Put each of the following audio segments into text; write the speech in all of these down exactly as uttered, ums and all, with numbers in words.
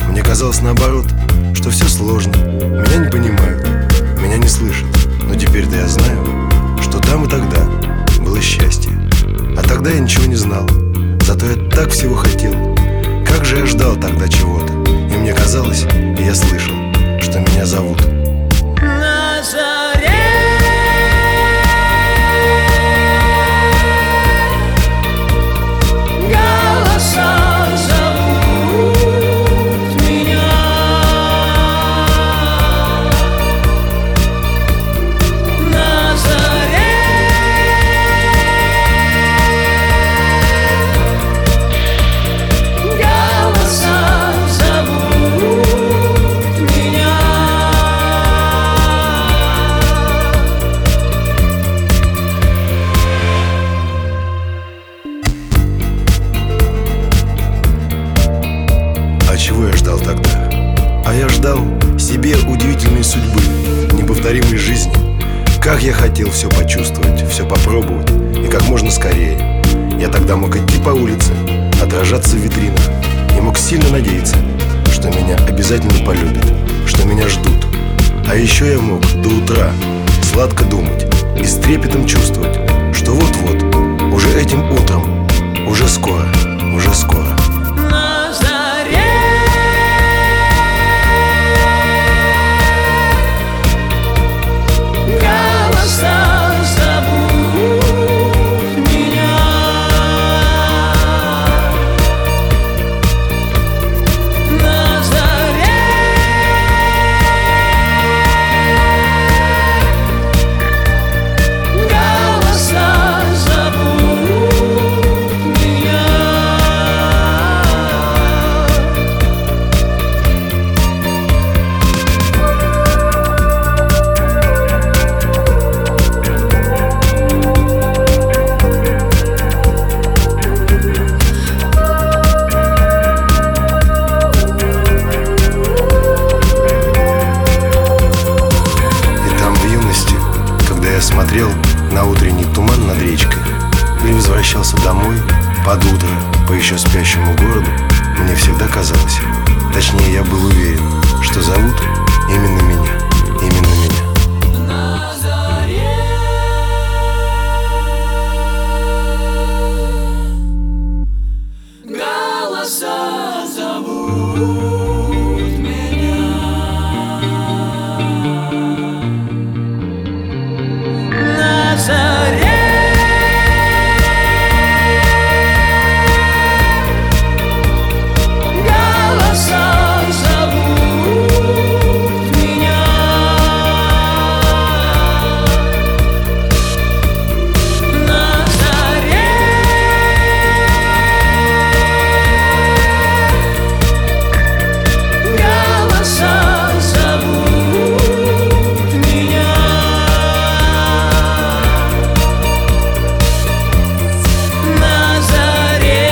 Мне казалось наоборот, что все сложно. Меня не понимают, меня не слышат. Но теперь-то я знаю, что там и тогда было счастье. А тогда я ничего не знал, зато я так всего хотел. Как же я ждал тогда чего-то. И мне казалось, и я слышал, что меня зовут. На заре голоса зовут меня. На заре голоса зовут меня. А чего я ждал тогда? А я ждал себе удивительной судьбы, неповторимой жизни. Как я хотел все почувствовать, все попробовать, и как можно скорее. Я тогда мог идти по улице, отражаться в витринах, и мог сильно надеяться, что меня обязательно полюбят, что меня ждут. А еще я мог до утра сладко думать и с трепетом чувствовать, что вот-вот, уже этим утром, уже скоро, уже скоро. На заре голоса зовут меня. На заре голоса зовут меня. Я смотрел на утренний туман над речкой или возвращался домой под утро по еще спящему городу, мне всегда казалось, точнее я был уверен, что зовут именно меня, именно меня. На заре голоса зовут меня. На заре голоса зовут меня. На заре голоса зовут меня. На заре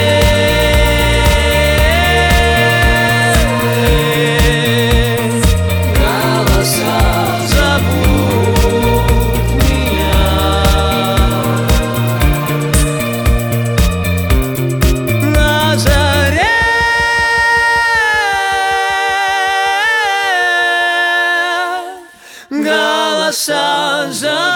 голоса зовут меня. На заре голоса зовут